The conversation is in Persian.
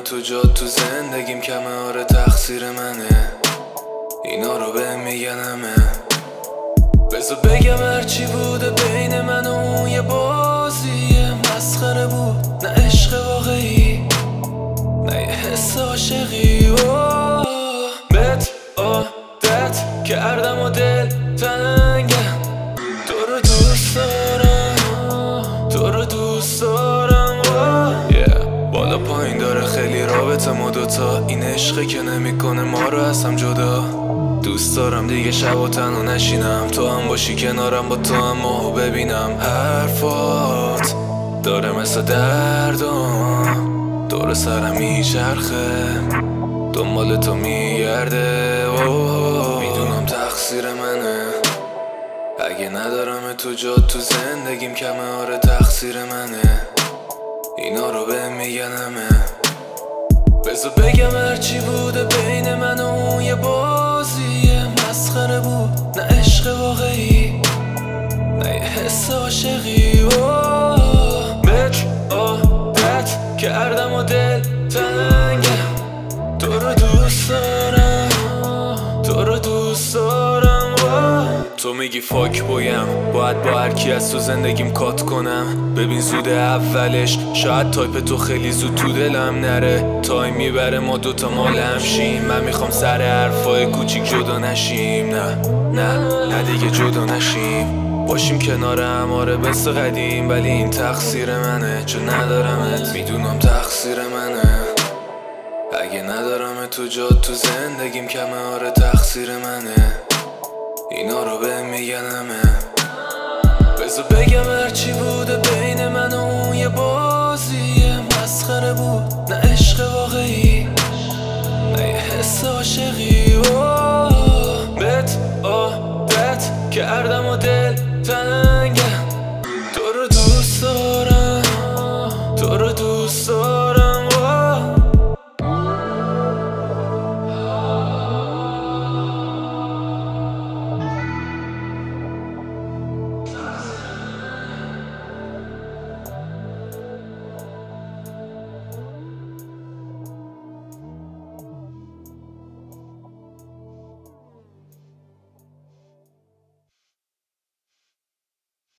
تو جات تو زندگیم کمه، آره تقصیر منه، اینا رو به میگن همه. بذار بگم هرچی بوده بین من و اون یه بازیه مسخره بود، نه عشق واقعی، نه یه حس عاشقی. بهت عادت کردم و دل تنگم، تو رو دوست دارم، تو رو دوست دارم. بالا پایین داره خیلی رابطه ما دوتا، این عشقه که نمیکنه ما رو از هم جدا. دوست دارم دیگه شب و تنها نشینم، تو هم باشی کنارم، با تو هم ماهو ببینم. حرفات داره مثل دردم، دور سرم میچرخه، دنبال تو میگرده. میدونم تقصیر منه، اگه ندارم تو جات تو زندگیم کمه، آره تقصیر منه، اینا رو به میگن همه. بذار بگم هرچی بوده بین من و اون یه بازیه مسخره بود، نه عشق واقعی، نه یه حس عاشقی. بهت عادت کردم و دل تنگم، تو رو دوست دارم، تو رو دوست دارم. تو میگی فاک بویم، باید با هرکی از تو زندگیم کات کنم. ببین زود اولش، شاید تایپ تو خیلی زود تو دلم نره. تایم میبره ما دوتا مال همشیم، من میخوام سر حرفای کوچیک جدا نشیم. نه دیگه جدا نشیم، باشیم کنار هم، آره بس قدیم. ولی این تقصیر منه چون ندارمت، میدونم تقصیر منه، اگه ندارم تو جات تو زندگیم کمه، آره تقصیر منه، اینا رو به میگن همه. بذار بگم هرچی بود